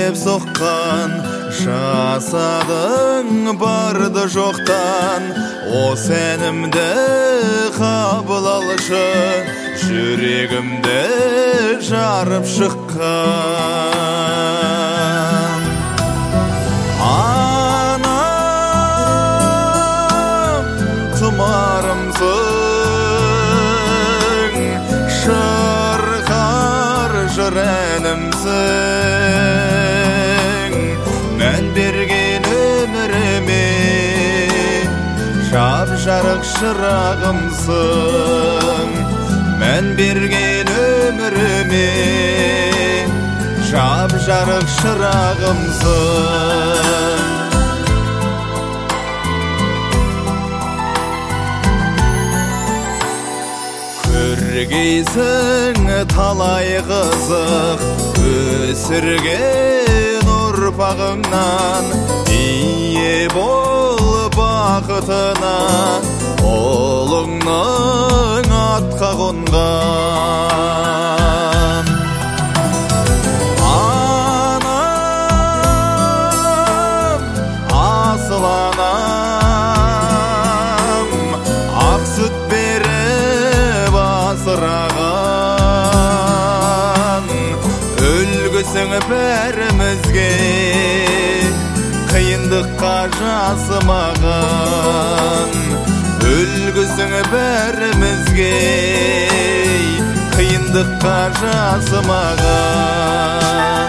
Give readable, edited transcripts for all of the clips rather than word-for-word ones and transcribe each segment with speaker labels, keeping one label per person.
Speaker 1: деп соққан, жасадың барды жоқтан. Осы әнімді қабыл алшы, жүрегімді жарып шыққан. Анам, тұмарымсың, шырқар жыр әнімсің. Мән берген өміріме жап-жарық шырағымсың. Мән берген өміріме жап-жарық шырағымсың. Көргейсің талай қызық, өсірген ұрпағыңнан. Ие бол бақытына, ұлыңның атқа қонған. Анам, асыл анам, ақ сүт беріп асыраған. Үлгісің бәрімізге, қиындыққа жасымаған. Үлгісің бәрімізге, қиындыққа жасымаған.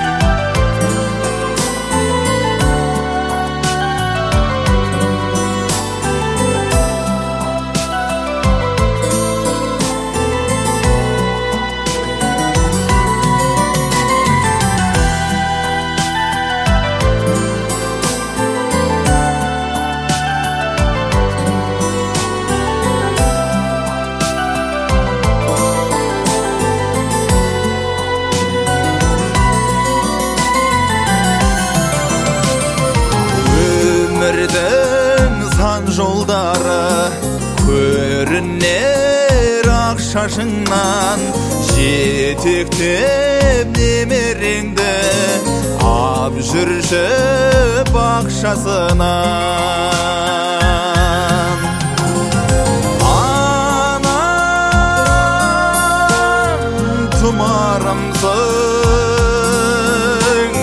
Speaker 1: Өмірдің сан жолдары көрінер ақ шашыңнан. Жетектеп немереңді ап жүрші бақшасынан. Анам, тұмарымсың,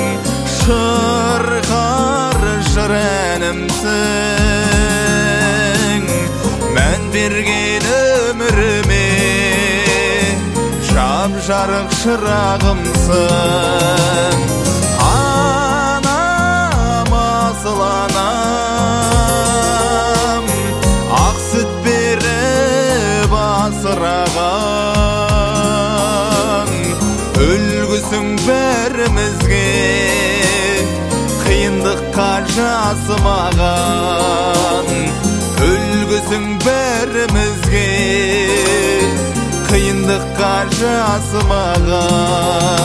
Speaker 1: шырқар жыр әнімсің. Мән берген өміріме жап-жарық шырағымсың. Анам, асыл анам, ақ сүт беріп асыраған. Үлгісің бәрімізге, қиындыққа жасымаған. Үлгісің бәрімізге, қиындыққа жасымаған.